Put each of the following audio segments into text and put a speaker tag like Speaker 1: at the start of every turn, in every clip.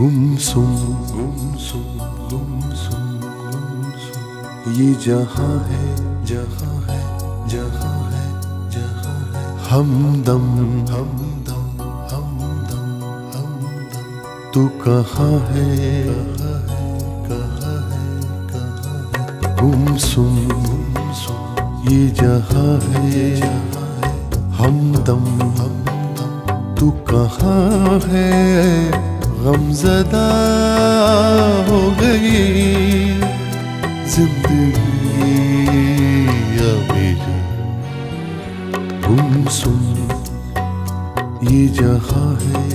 Speaker 1: गुमसुम गुमसुम गुमसुम गुमसुम ये जहाँ है जहाँ है जहाँ है जहाँ है हमदम हमदम हमदम हमदम तू कहाँ है कहाँ है कहाँ है कहाँ है गुमसुम गुमसुम ये जहाँ है जहाँ है हमदम हमदम तू कहाँ है गमज़दा हो गई जिंदगी अभी गुमसुम ये जहाँ है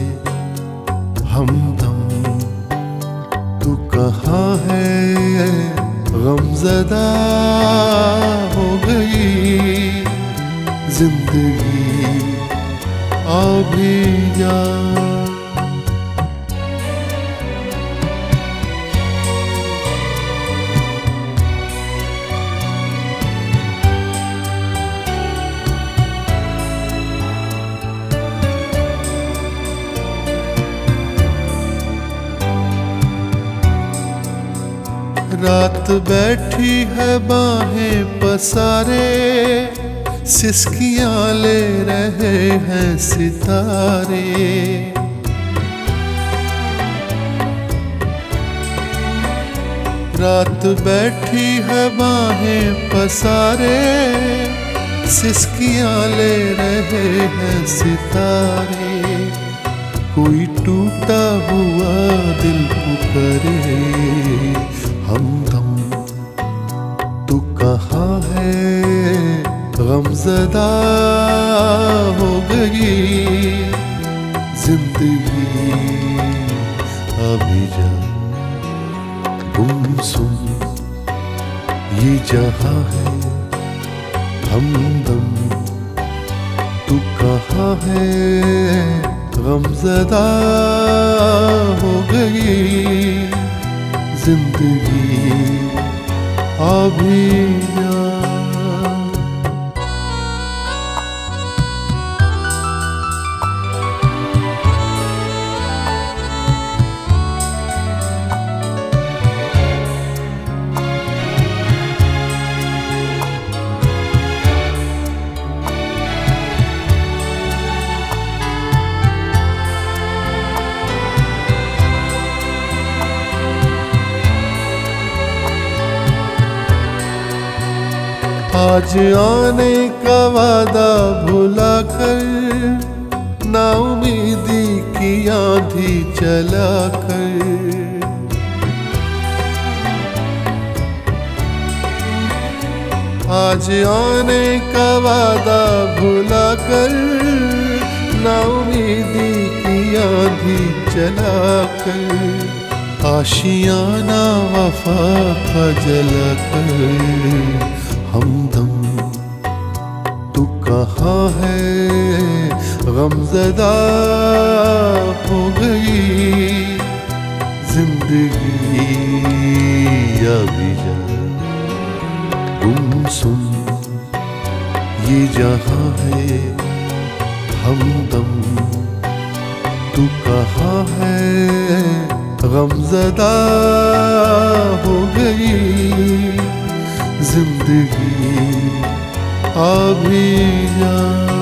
Speaker 1: हमदम तू कहाँ है गमज़दा हो गई जिंदगी अभी जा रात बैठी है बाहें पसारे सिसकियां ले रहे हैं सितारे रात बैठी है बाहें पसारे सिसकियां ले रहे हैं सितारे कोई टूटा हुआ दिल पुकारे हमदम तू कहाँ है गमज़दा हो गई जिंदगी अभी जा गुमसुम ये जहाँ है हमदम तू कहाँ है गमज़दा हो गई जिंदगी अभी जा आज आने का वादा भुला कर नाउमीदी की आंधी चला कर आज आने का वादा भुला कर नाउमीदी की आंधी चला कर आशियाना वफा का जला कर हमदम तू कहाँ है गमज़दा हो गई जिंदगी अभी जा गुमसुम ये जहाँ है हमदम तू कहाँ है गमज़दा हो गई जिंदगी अभी जा।